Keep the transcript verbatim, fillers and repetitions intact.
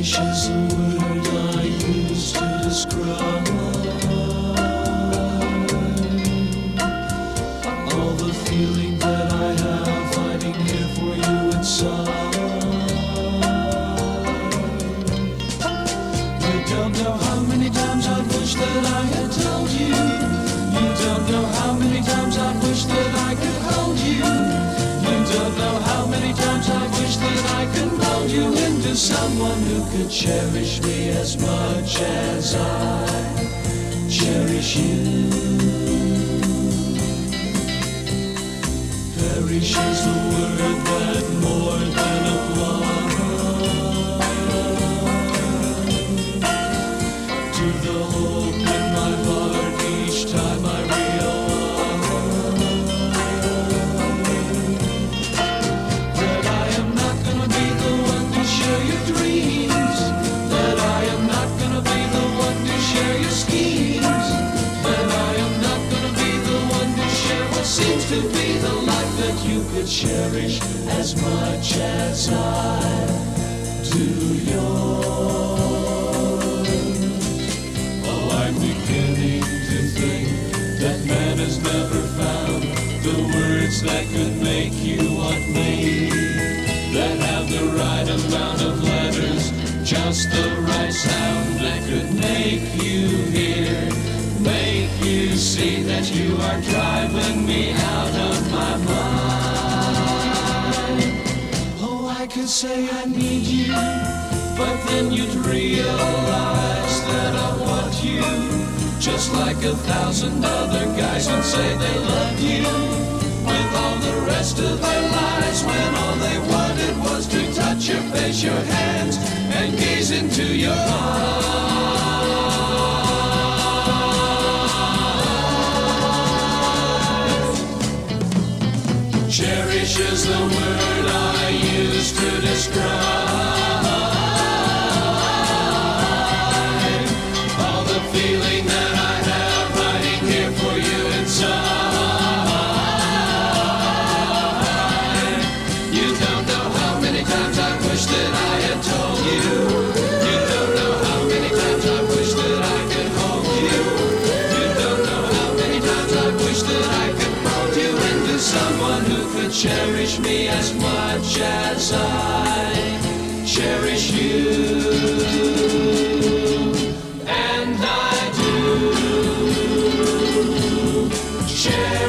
Cherish is the word I use to describe all the feeling that I have hiding here for you inside. You don't know how many times I wish that I had told you. You don't know how many times I wish that I could hold you. You don't know how many times I wish that I could mold you into someone who could cherish me as much as I cherish you. Perish is the word that more than applies to the hope in my heart each time I realize that I am not gonna be the one to share your dreams, that I am not gonna be the one to share your schemes, that I am not gonna be the one to share what seems to be the life that you could cherish as much as I do yours. Oh, I'm beginning to think that man has never found the words that could make you want me, that have the right amount of letters, just the right sound that could make you hear, make you see that you are driving me out of my mind. Oh, I could say I need you, but then you'd realize that I want you, just like a thousand other guys would say they love you, with all the rest of their lives, when all they wanted was to touch your face, your hands, and gaze into your eyes. Cherish is the word I use to describe all the feeling that I have hiding here for you inside. You don't know how many times I wish that I had told you. You don't know how many times I wish that I could hold you. You don't know how many times I wish that I could mold you into someone who could cherish me as much as I cherish you. And I do cherish